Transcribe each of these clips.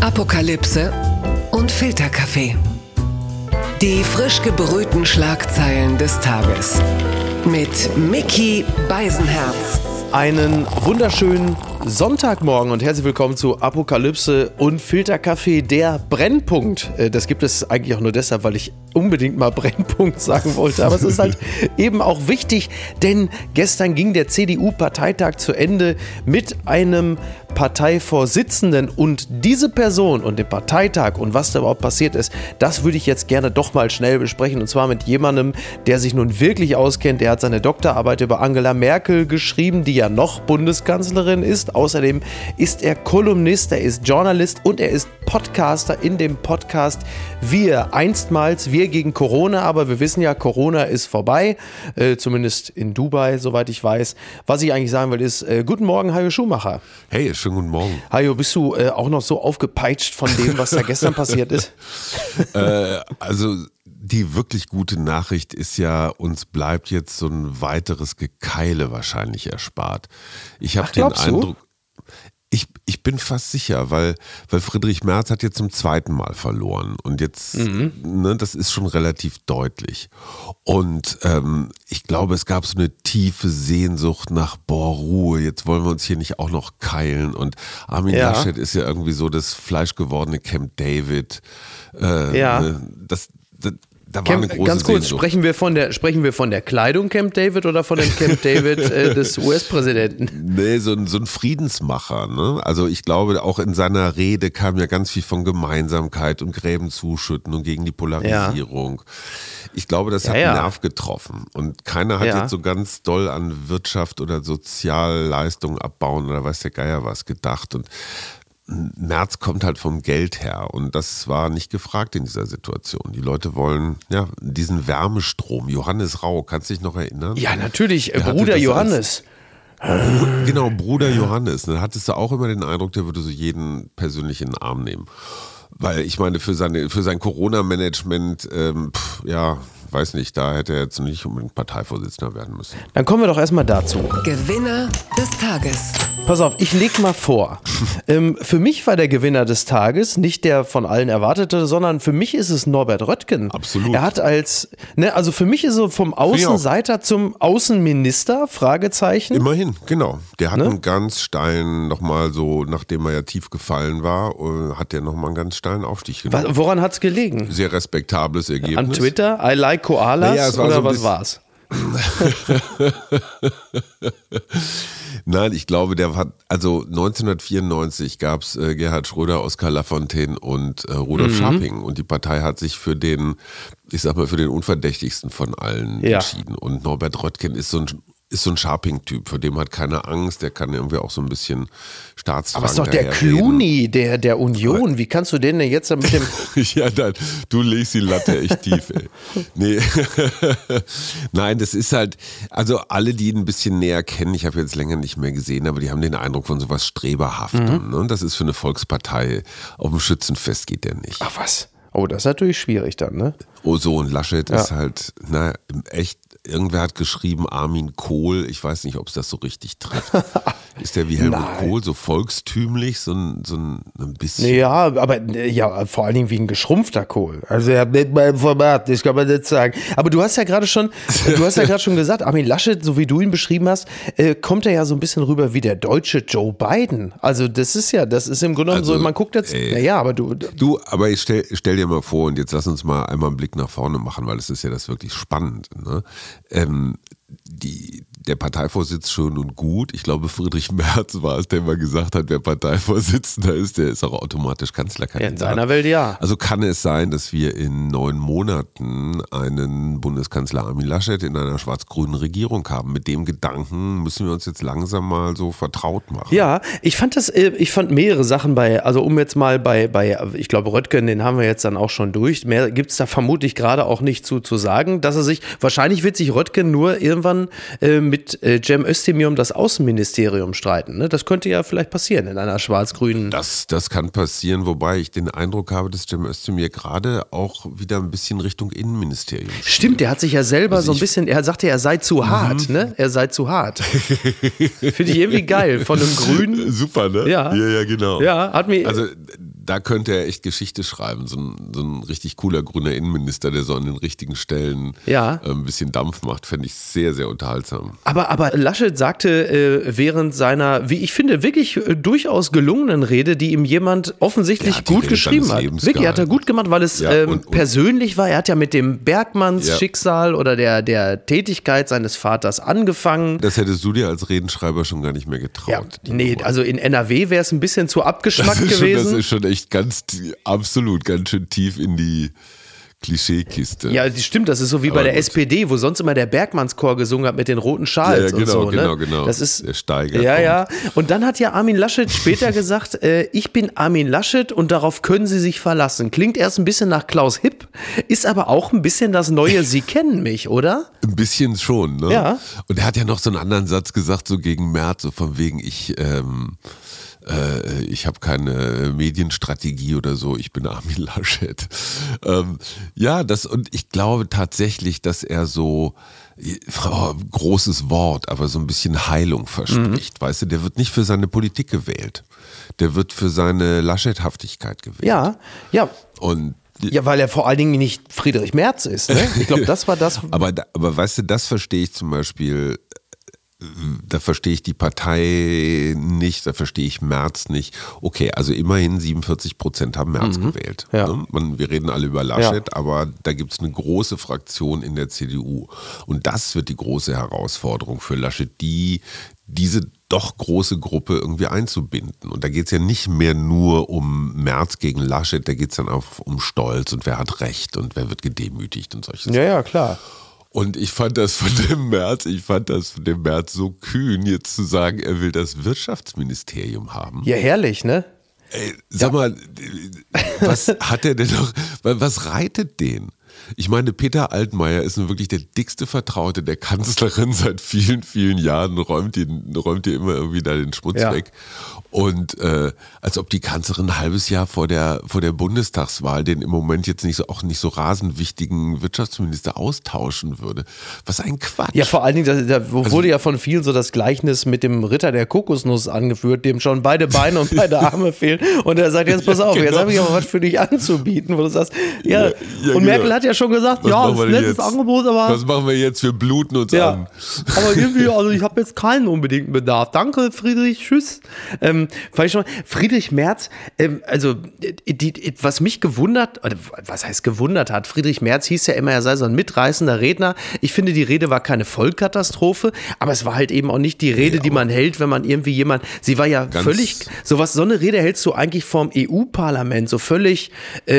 Apokalypse und Filterkaffee. Die frisch gebrühten Schlagzeilen des Tages. Mit Micky Beisenherz. Einen wunderschönen Sonntagmorgen und herzlich willkommen zu Apokalypse und Filterkaffee, der Brennpunkt. Das gibt es eigentlich auch nur deshalb, weil ich unbedingt mal Brennpunkt sagen wollte. Aber es ist halt eben auch wichtig, denn gestern ging der CDU-Parteitag zu Ende mit einem Parteivorsitzenden. Und diese Person und den Parteitag und was da überhaupt passiert ist, das würde ich jetzt gerne doch mal schnell besprechen. Und zwar mit jemandem, der sich nun wirklich auskennt. Der hat seine Doktorarbeit über Angela Merkel geschrieben, die ja noch Bundeskanzlerin ist. Außerdem ist er Kolumnist, er ist Journalist und er ist Podcaster in dem Podcast einstmals Wir gegen Corona, aber wir wissen ja, Corona ist vorbei, zumindest in Dubai, soweit ich weiß. Was ich eigentlich sagen will ist, guten Morgen, Hajo Schumacher. Hey, schönen guten Morgen. Hajo, bist du auch noch so aufgepeitscht von dem, was da gestern passiert ist? Also die wirklich gute Nachricht ist ja, uns bleibt jetzt so ein weiteres Gekeile wahrscheinlich erspart. Ich habe den Eindruck, ich bin fast sicher, weil Friedrich Merz hat jetzt zum zweiten Mal verloren und jetzt, das ist schon relativ deutlich. Und ich glaube, es gab so eine tiefe Sehnsucht nach, Ruhe, jetzt wollen wir uns hier nicht auch noch keilen. Und Armin Laschet ist ja irgendwie so das fleischgewordene Camp David. Da war eine große ganz kurz, Sehnsucht. sprechen wir von der Kleidung Camp David oder von dem Camp David des US-Präsidenten? Nee, so ein Friedensmacher. Ne? Also ich glaube, auch in seiner Rede kam ja ganz viel von Gemeinsamkeit und Gräben zuschütten und gegen die Polarisierung. Ja. Ich glaube, das hat einen Nerv getroffen. Und keiner hat jetzt so ganz doll an Wirtschaft oder Sozialleistungen abbauen oder weiß der Geier was gedacht. Und Merz kommt halt vom Geld her und das war nicht gefragt in dieser Situation. Die Leute wollen diesen Wärmestrom. Johannes Rau, kannst du dich noch erinnern? Ja, natürlich, Bruder Johannes. Genau, Bruder Johannes. Dann hattest du auch immer den Eindruck, der würde so jeden persönlich in den Arm nehmen. Weil ich meine, für sein Corona-Management, weiß nicht, da hätte er jetzt nicht unbedingt Parteivorsitzender werden müssen. Dann kommen wir doch erstmal dazu. Gewinner des Tages. Pass auf, ich leg mal vor. Für mich war der Gewinner des Tages nicht der von allen erwartete, sondern für mich ist es Norbert Röttgen. Absolut. Er hat also für mich ist er vom Außenseiter zum Außenminister, Fragezeichen. Immerhin, genau. Der hat einen ganz steilen, nochmal so, nachdem er ja tief gefallen war, hat der nochmal einen ganz steilen Aufstieg genommen. Woran hat's gelegen? Sehr respektables Ergebnis. An Twitter? I like Koalas oder so was war's? Nein, ich glaube, der hat, also 1994 gab es Gerhard Schröder, Oskar Lafontaine und Rudolf Scharping und die Partei hat sich für den unverdächtigsten von allen entschieden und Norbert Röttgen ist so ein Scharping-Typ, vor dem hat keiner Angst, der kann irgendwie auch so ein bisschen Staatstragend. Aber ist doch der Clooney der Union, wie kannst du den denn jetzt mit dem... Ja, nein, du legst die Latte echt tief, ey. Nee, nein, das ist halt, also alle, die ihn ein bisschen näher kennen, ich habe jetzt länger nicht mehr gesehen, aber die haben den Eindruck von sowas Streberhaftem, ne? Das ist für eine Volkspartei, auf dem Schützenfest geht der nicht. Ach was, oh, das ist natürlich schwierig dann, ne? Oh so, und Laschet ist halt, echt, irgendwer hat geschrieben, Armin Kohl, ich weiß nicht, ob es das so richtig trifft. Ist der wie Helmut Kohl, so volkstümlich, so ein bisschen? Ja, aber vor allen Dingen wie ein geschrumpfter Kohl. Also er hat nicht mal ein Format, das kann man nicht sagen. Aber du hast ja gerade schon gesagt, Armin Laschet, so wie du ihn beschrieben hast, kommt er ja so ein bisschen rüber wie der deutsche Joe Biden. Also das ist im Grunde genommen so, man guckt jetzt, aber aber ich stell dir mal vor, und jetzt lass uns mal einmal einen Blick nach vorne machen, weil es ist ja das wirklich spannend, ne? Der Parteivorsitz schön und gut. Ich glaube, Friedrich Merz war es, der mal gesagt hat, wer Parteivorsitzender ist, der ist auch automatisch Kanzlerkandidat. In seiner Welt ja. Also kann es sein, dass wir in 9 Monaten einen Bundeskanzler Armin Laschet in einer schwarz-grünen Regierung haben. Mit dem Gedanken müssen wir uns jetzt langsam mal so vertraut machen. Ja, ich fand mehrere Sachen um jetzt mal bei ich glaube, Röttgen, den haben wir jetzt dann auch schon durch. Mehr gibt es da vermutlich gerade auch nicht zu sagen, dass wahrscheinlich wird sich Röttgen nur irgendwann mit Cem Özdemir um das Außenministerium streiten. Ne? Das könnte ja vielleicht passieren in einer schwarz-grünen... Das kann passieren, wobei ich den Eindruck habe, dass Cem Özdemir gerade auch wieder ein bisschen Richtung Innenministerium steht. Stimmt, der hat sich ja selber so ein bisschen, er sagte, er sei zu hart, ne? Er sei zu hart. Finde ich irgendwie geil, von einem Grünen. Super, ne? Ja, genau. Ja, hat mir... Also Da könnte er echt Geschichte schreiben. So ein richtig cooler grüner Innenminister, der so an den richtigen Stellen ein bisschen Dampf macht, fände ich sehr, sehr unterhaltsam. Aber Laschet sagte während seiner, wie ich finde, wirklich durchaus gelungenen Rede, die ihm jemand offensichtlich gut geschrieben hat. Wirklich, hat er gut gemacht, weil es persönlich war. Er hat ja mit dem Bergmanns Schicksal oder der Tätigkeit seines Vaters angefangen. Das hättest du dir als Redenschreiber schon gar nicht mehr getraut. Ja, nee, also in NRW wäre es ein bisschen zu abgeschmackt gewesen. Das ist schon echt ganz schön tief in die Klischeekiste. Ja, das stimmt, das ist so wie bei der SPD, wo sonst immer der Bergmannschor gesungen hat mit den roten Schals und so. Genau. Das ist, der Steiger. Ja. Und dann hat ja Armin Laschet später gesagt, ich bin Armin Laschet und darauf können Sie sich verlassen. Klingt erst ein bisschen nach Klaus Hipp, ist aber auch ein bisschen das neue Sie kennen mich, oder? Ein bisschen schon, ne? Ja. Und er hat ja noch so einen anderen Satz gesagt, so gegen Merz, so von wegen, ich habe keine Medienstrategie oder so, ich bin Armin Laschet. Und ich glaube tatsächlich, dass er so, großes Wort, aber so ein bisschen Heilung verspricht. Weißt du, der wird nicht für seine Politik gewählt. Der wird für seine Laschethaftigkeit gewählt. Ja. Und weil er vor allen Dingen nicht Friedrich Merz ist. Ne? Ich glaube, das war das. aber weißt du, das verstehe ich zum Beispiel. Da verstehe ich die Partei nicht, da verstehe ich Merz nicht. Okay, also immerhin 47% haben Merz gewählt. Ja. Wir reden alle über Laschet, aber da gibt es eine große Fraktion in der CDU. Und das wird die große Herausforderung für Laschet, diese doch große Gruppe irgendwie einzubinden. Und da geht es ja nicht mehr nur um Merz gegen Laschet, da geht es dann auch um Stolz und wer hat Recht und wer wird gedemütigt und solche Sachen. Ja, klar. Und ich fand das von dem Merz so kühn, jetzt zu sagen, er will das Wirtschaftsministerium haben. Ja, herrlich, ne? Ey, sag mal, was hat er denn noch, was reitet den? Ich meine, Peter Altmaier ist nun wirklich der dickste Vertraute der Kanzlerin seit vielen, vielen Jahren, räumt ihr immer irgendwie da den Schmutz weg. Und als ob die Kanzlerin ein halbes Jahr vor der Bundestagswahl den im Moment jetzt nicht so rasend wichtigen Wirtschaftsminister austauschen würde. Was ein Quatsch. Ja, vor allen Dingen, da wurde ja von vielen so das Gleichnis mit dem Ritter der Kokosnuss angeführt, dem schon beide Beine und beide Arme fehlen. Und er sagt, jetzt pass auf, jetzt habe ich aber was für dich anzubieten, wo du sagst, und Merkel hat ja schon gesagt, das ist ein nettes Angebot, aber... Was machen wir jetzt? Wir bluten uns an. Aber irgendwie, also ich habe jetzt keinen unbedingten Bedarf. Danke, Friedrich, tschüss. Friedrich Merz, was mich gewundert, oder was heißt gewundert hat, Friedrich Merz hieß ja immer, er sei so ein mitreißender Redner. Ich finde, die Rede war keine Vollkatastrophe, aber es war halt eben auch nicht die Rede, die man hält, wenn man irgendwie sie war ja völlig, so eine Rede hältst du eigentlich vom EU-Parlament, so völlig,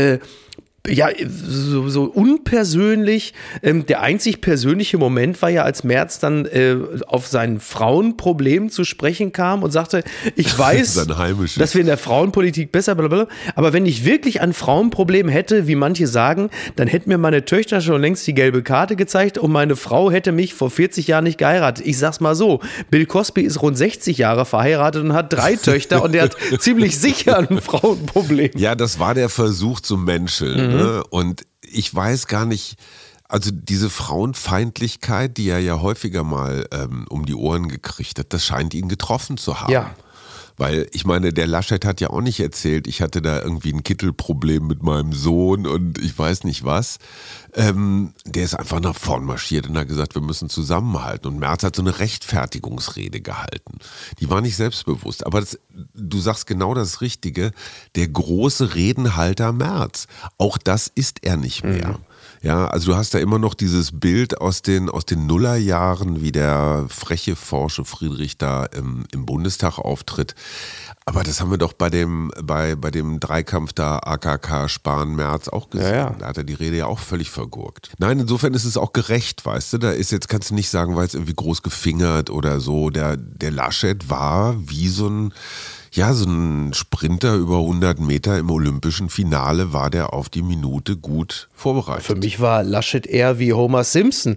so unpersönlich. Der einzig persönliche Moment war ja, als Merz dann auf sein Frauenproblem zu sprechen kam und sagte, ich weiß, dass wir in der Frauenpolitik besser, blablabla, aber wenn ich wirklich ein Frauenproblem hätte, wie manche sagen, dann hätten mir meine Töchter schon längst die gelbe Karte gezeigt und meine Frau hätte mich vor 40 Jahren nicht geheiratet. Ich sag's mal so, Bill Cosby ist rund 60 Jahre verheiratet und hat 3 Töchter und der hat ziemlich sicher ein Frauenproblem. Ja, das war der Versuch zu menscheln. Ne? Und ich weiß gar nicht, also diese Frauenfeindlichkeit, die er ja häufiger mal um die Ohren gekriegt hat, das scheint ihn getroffen zu haben. Ja. Weil ich meine, der Laschet hat ja auch nicht erzählt, ich hatte da irgendwie ein Kittelproblem mit meinem Sohn und ich weiß nicht was. Der ist einfach nach vorn marschiert und hat gesagt, wir müssen zusammenhalten. Und Merz hat so eine Rechtfertigungsrede gehalten. Die war nicht selbstbewusst. Aber du sagst genau das Richtige. Der große Redenhalter Merz, auch das ist er nicht mehr. Ja, also du hast da immer noch dieses Bild aus den Nullerjahren, wie der freche, forsche Friedrich da im Bundestag auftritt. Aber das haben wir doch bei dem Dreikampf da AKK Spahn-Merz auch gesehen. Ja. Da hat er die Rede ja auch völlig vergurkt. Nein, insofern ist es auch gerecht, weißt du. Da ist jetzt, kannst du nicht sagen, weil es irgendwie groß gefingert oder so. Der Laschet war wie so ein Sprinter über 100 Meter im olympischen Finale, war der auf die Minute gut vorbereitet. Für mich war Laschet eher wie Homer Simpson.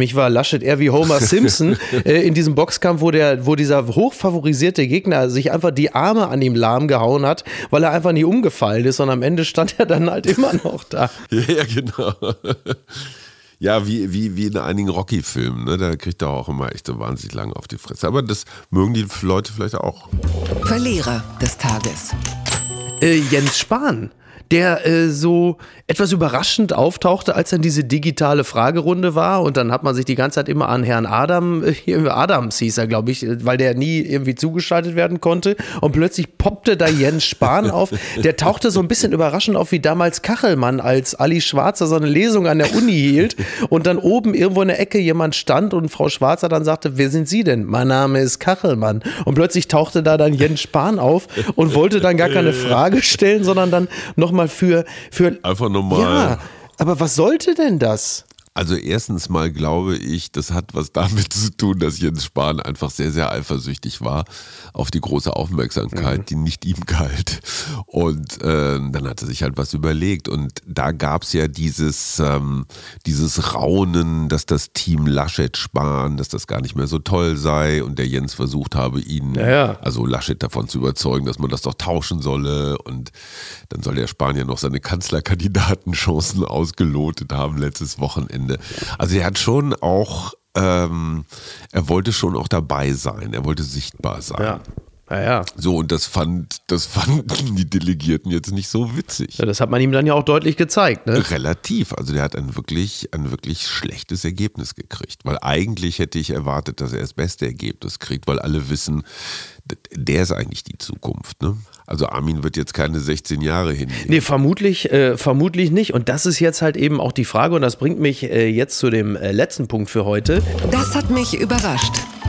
In diesem Boxkampf, wo dieser hochfavorisierte Gegner sich einfach die Arme an ihm lahm gehauen hat, weil er einfach nicht umgefallen ist und am Ende stand er dann halt immer noch da. Ja, genau. Ja, wie in einigen Rocky-Filmen, ne? Da kriegt er auch immer echt so wahnsinnig lange auf die Fresse. Aber das mögen die Leute vielleicht auch. Verlierer des Tages. Jens Spahn, der so etwas überraschend auftauchte, als dann diese digitale Fragerunde war und dann hat man sich die ganze Zeit immer an Herrn Adams hieß er, glaube ich, weil der nie irgendwie zugeschaltet werden konnte und plötzlich poppte da Jens Spahn auf. Der tauchte so ein bisschen überraschend auf wie damals Kachelmann, als Ali Schwarzer so eine Lesung an der Uni hielt und dann oben irgendwo in der Ecke jemand stand und Frau Schwarzer dann sagte, wer sind Sie denn? Mein Name ist Kachelmann. Und plötzlich tauchte da dann Jens Spahn auf und wollte dann gar keine Frage stellen, sondern dann nochmal für einfach normal. Ja, aber was sollte denn das? Also erstens mal glaube ich, das hat was damit zu tun, dass Jens Spahn einfach sehr, sehr eifersüchtig war auf die große Aufmerksamkeit, die nicht ihm galt. Und dann hat er sich halt was überlegt. Und da gab es ja dieses Raunen, dass das Team Laschet-Spahn, dass das gar nicht mehr so toll sei und der Jens versucht habe, ihn, also Laschet davon zu überzeugen, dass man das doch tauschen solle. Und dann soll der Spahn ja noch seine Kanzlerkandidatenchancen ausgelotet haben letztes Wochenende. Also er hat schon auch, er wollte schon auch dabei sein, er wollte sichtbar sein. Ja. So, und das fanden die Delegierten jetzt nicht so witzig. Ja, das hat man ihm dann ja auch deutlich gezeigt, ne? Relativ, also der hat ein wirklich schlechtes Ergebnis gekriegt, weil eigentlich hätte ich erwartet, dass er das beste Ergebnis kriegt, weil alle wissen, der ist eigentlich die Zukunft, ne? Also Armin wird jetzt keine 16 Jahre hinnehmen. Nee, vermutlich nicht. Und das ist jetzt halt eben auch die Frage und das bringt mich jetzt zu dem letzten Punkt für heute. Das hat mich überrascht.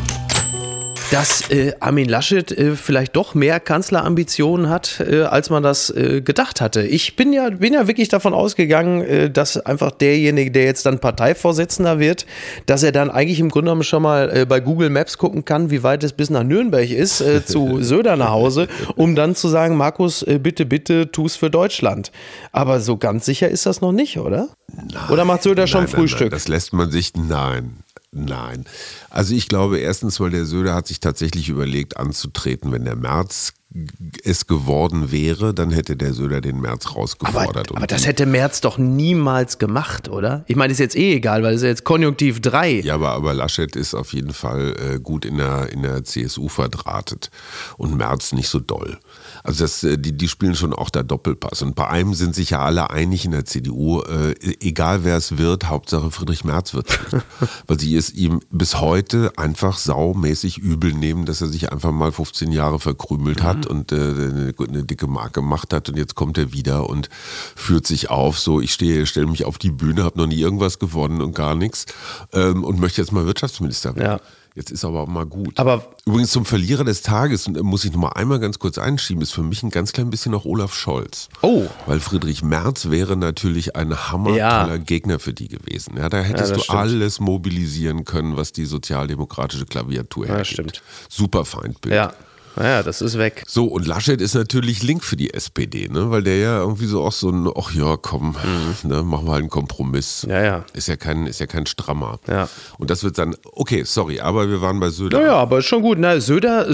Dass Armin Laschet vielleicht doch mehr Kanzlerambitionen hat, als man das gedacht hatte. Ich bin ja wirklich davon ausgegangen, dass einfach derjenige, der jetzt dann Parteivorsitzender wird, dass er dann eigentlich im Grunde genommen schon mal bei Google Maps gucken kann, wie weit es bis nach Nürnberg ist, zu Söder nach Hause, um dann zu sagen, Markus, bitte, tu's für Deutschland. Aber so ganz sicher ist das noch nicht, oder? Nein, oder macht Söder schon Frühstück? Nein, das lässt man sich, Nein. Also ich glaube erstens, weil der Söder hat sich tatsächlich überlegt anzutreten, wenn der Merz es geworden wäre, dann hätte der Söder den Merz rausgefordert. Aber das hätte Merz doch niemals gemacht, oder? Ich meine, ist jetzt egal, weil es ist jetzt Konjunktiv 3. Ja, aber Laschet ist auf jeden Fall gut in der CSU verdrahtet und Merz nicht so doll. Also die spielen schon auch da Doppelpass. Und bei einem sind sich ja alle einig in der CDU, egal wer es wird, Hauptsache Friedrich Merz wird es nicht. Weil sie es ihm bis heute einfach saumäßig übel nehmen, dass er sich einfach mal 15 Jahre verkrümelt hat und eine dicke Mark gemacht hat und jetzt kommt er wieder und führt sich auf, so ich stelle mich auf die Bühne, habe noch nie irgendwas gewonnen und gar nichts und möchte jetzt mal Wirtschaftsminister werden. Ja. Jetzt ist aber auch mal gut. Aber übrigens zum Verlierer des Tages, und muss ich noch mal einmal ganz kurz einschieben, ist für mich ein ganz klein bisschen auch Olaf Scholz. Oh. Weil Friedrich Merz wäre natürlich ein hammertoller Gegner für die gewesen. Ja, da hättest du alles mobilisieren können, was die sozialdemokratische Klaviatur hergibt. Stimmt. Super Feindbild. Ja, das ist weg. So, und Laschet ist natürlich link für die SPD, ne? Weil der ja irgendwie so auch so ein, ach ja, komm, ne, machen wir halt einen Kompromiss. Ja. Ist ja kein Strammer. Ja. Und das wird dann, okay, sorry, aber wir waren bei Söder. Ja, aber ist schon gut. Na, Söder,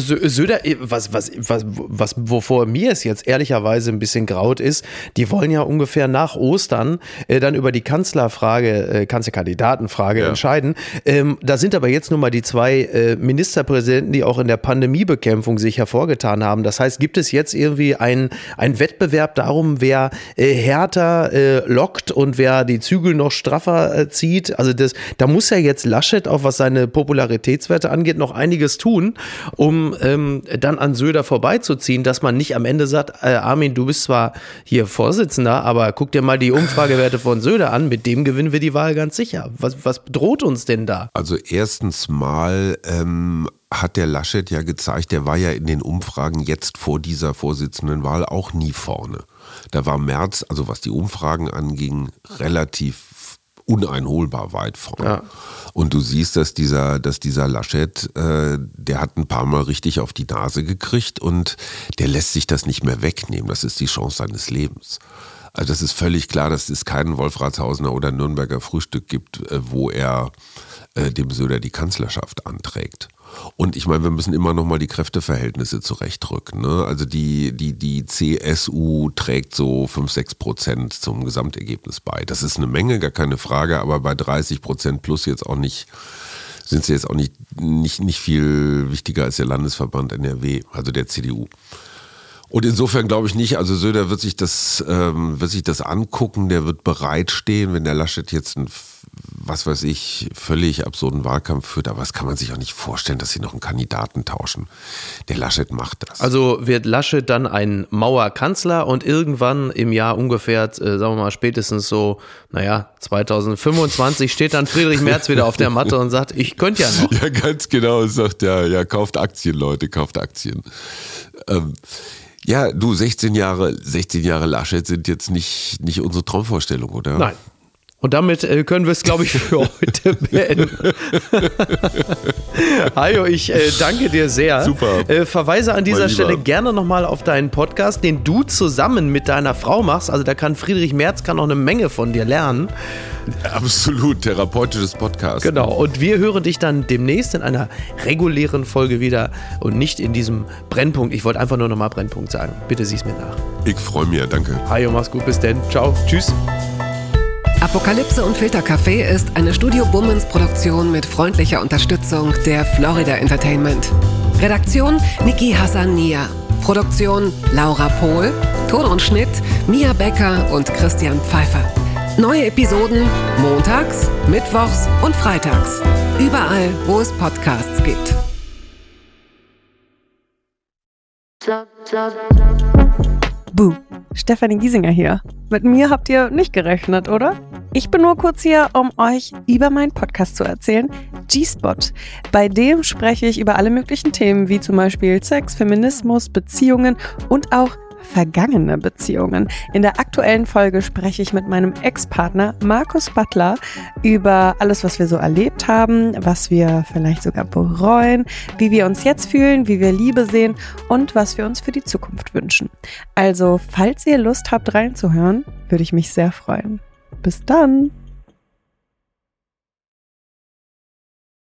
wovor mir es jetzt ehrlicherweise ein bisschen graut ist, die wollen ja ungefähr nach Ostern dann über die Kanzlerkandidatenfrage entscheiden. Da sind aber jetzt nun mal die zwei Ministerpräsidenten, die auch in der Pandemiebekämpfung sich hervorgetan haben. Das heißt, gibt es jetzt irgendwie einen Wettbewerb darum, wer härter lockt und wer die Zügel noch straffer zieht? Also da muss ja jetzt Laschet, auch was seine Popularitätswerte angeht, noch einiges tun, um dann an Söder vorbeizuziehen, dass man nicht am Ende sagt, Armin, du bist zwar hier Vorsitzender, aber guck dir mal die Umfragewerte von Söder an, mit dem gewinnen wir die Wahl ganz sicher. Was droht uns denn da? Also erstens mal hat der Laschet ja gezeigt, der war ja in den Umfragen jetzt vor dieser Vorsitzendenwahl auch nie vorne. Da war Merz, also was die Umfragen anging, relativ uneinholbar weit vorne. Ja. Und du siehst, dass dieser Laschet, der hat ein paar Mal richtig auf die Nase gekriegt und der lässt sich das nicht mehr wegnehmen. Das ist die Chance seines Lebens. Also das ist völlig klar, dass es keinen Wolfratshausener oder Nürnberger Frühstück gibt, wo er dem Söder die Kanzlerschaft anträgt. Und ich meine, wir müssen immer noch mal die Kräfteverhältnisse zurechtrücken. Ne? Also die CSU trägt so 5-6% zum Gesamtergebnis bei. Das ist eine Menge, gar keine Frage, aber bei 30% plus jetzt auch nicht, sind sie jetzt auch nicht viel wichtiger als der Landesverband NRW, also der CDU. Und insofern glaube ich nicht, also Söder wird sich das angucken, der wird bereitstehen, wenn der Laschet jetzt einen, was weiß ich, völlig absurden Wahlkampf führt, aber das kann man sich auch nicht vorstellen, dass sie noch einen Kandidaten tauschen. Der Laschet macht das. Also wird Laschet dann ein Mauerkanzler und irgendwann im Jahr ungefähr, sagen wir mal spätestens so, 2025 steht dann Friedrich Merz wieder auf der Matte und sagt, ich könnte ja noch. Ja, ganz genau, sagt ja, kauft Aktien, Leute, kauft Aktien. Ja, du, 16 Jahre Laschet sind jetzt nicht unsere Traumvorstellung, oder? Nein. Und damit können wir es, glaube ich, für heute beenden. Hajo, ich danke dir sehr. Super. Verweise an dieser Stelle gerne nochmal auf deinen Podcast, den du zusammen mit deiner Frau machst. Also da kann Friedrich Merz noch eine Menge von dir lernen. Absolut, therapeutisches Podcast. Genau, und wir hören dich dann demnächst in einer regulären Folge wieder und nicht in diesem Brennpunkt. Ich wollte einfach nur nochmal Brennpunkt sagen. Bitte sieh's mir nach. Ich freue mich, danke. Hajo, mach's gut, bis denn. Ciao, tschüss. Apokalypse und Filtercafé ist eine Studio Bummens Produktion mit freundlicher Unterstützung der Florida Entertainment. Redaktion Niki Hassania. Produktion Laura Pohl. Ton und Schnitt Mia Becker und Christian Pfeiffer. Neue Episoden montags, mittwochs und freitags. Überall, wo es Podcasts gibt. Buh, Stefanie Giesinger hier. Mit mir habt ihr nicht gerechnet, oder? Ich bin nur kurz hier, um euch über meinen Podcast zu erzählen, G-Spot. Bei dem spreche ich über alle möglichen Themen, wie zum Beispiel Sex, Feminismus, Beziehungen und auch vergangene Beziehungen. In der aktuellen Folge spreche ich mit meinem Ex-Partner Markus Butler über alles, was wir so erlebt haben, was wir vielleicht sogar bereuen, wie wir uns jetzt fühlen, wie wir Liebe sehen und was wir uns für die Zukunft wünschen. Also, falls ihr Lust habt reinzuhören, würde ich mich sehr freuen. Bis dann!